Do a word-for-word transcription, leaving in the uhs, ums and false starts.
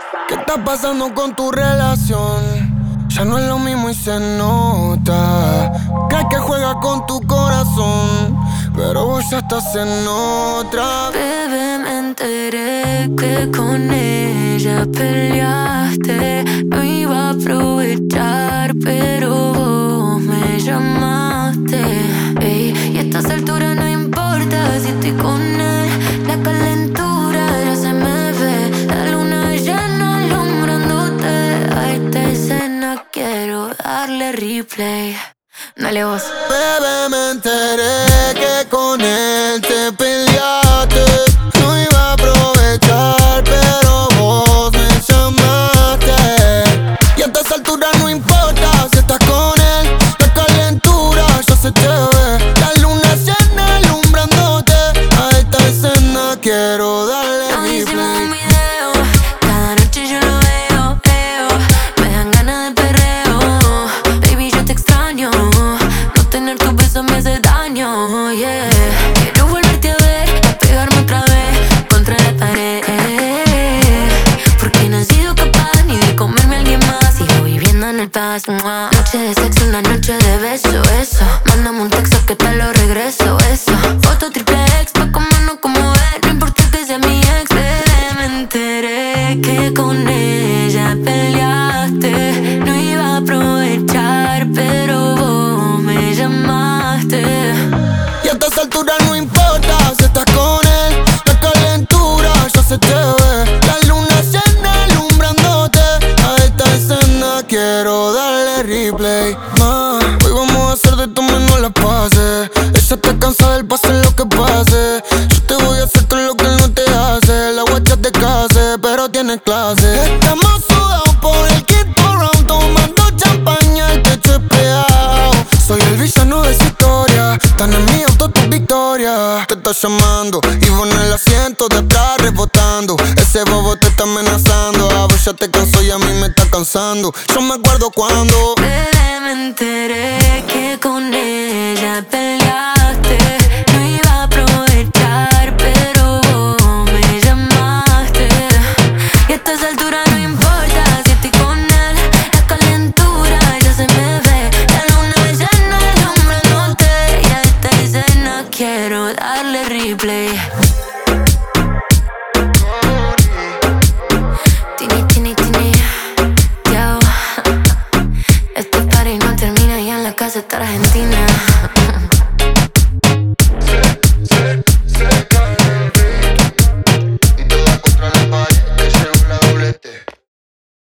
¿Qué está pasando con tu relación? Ya no es lo mismo y se nota. Crees que juega con tu corazón, pero vos ya estás en otra. Bebé, me enteré que con ella peleaste. No iba a aprovechar, pero vos me llamaste. Ey, y a estas alturas no importa si estoy con él. La calentura ya se me ve. La luna llena alumbrándote. A esta escena quiero darle replay. Dale vos. Bebé, me enteré que con él te peleaste. No iba a aprovechar, pero vos me llamaste. Y a estas alturas no importa si estás con él. La calentura ya se te ve. La luna llena alumbrándote. A esta escena quiero darle Nos hicimos replay. un video. Cada noche yo lo veo, veo. Me dan ganas de perreo. Baby, yo te extraño. No tener tu beso me hace daño, yeah. Quiero volverte a ver, a pegarme otra vez contra la pared. Porque no he sido capaz ni de comerme a alguien más. Sigo viviendo en el paz. Noche de sexo, una noche de beso, eso. Mándame un texto que te lo regreso, eso. Foto triple X pa' comernos como es. No importa que sea mi ex, bebé. Me enteré que con ella peleaste. No iba a aprovechar, pero vos me llamaste. Y a estas alturas no importa si estás con él. La calentura ya se te ve. La luna llena alumbrándote. A esta escena quiero darle replay. Ma, hoy vamos a hacer de tu menos las pases. Ella está cansada del pase lo que pase. Yo te voy a hacer todo lo que él no te hace. La guacha te case, pero tiene clase. Estamos sudados por el kid for round, tomando champaña, el techo es pegado. Soy el villano de esa historia. Tan en mi auto tu victoria. Te está llamando y vos en el asiento de atrás rebotando. Ese bobo te está amenazando. A vos ya te cansó y a mí me está cansando. Yo me acuerdo cuando Bebé, me enteré que con ella peleaste.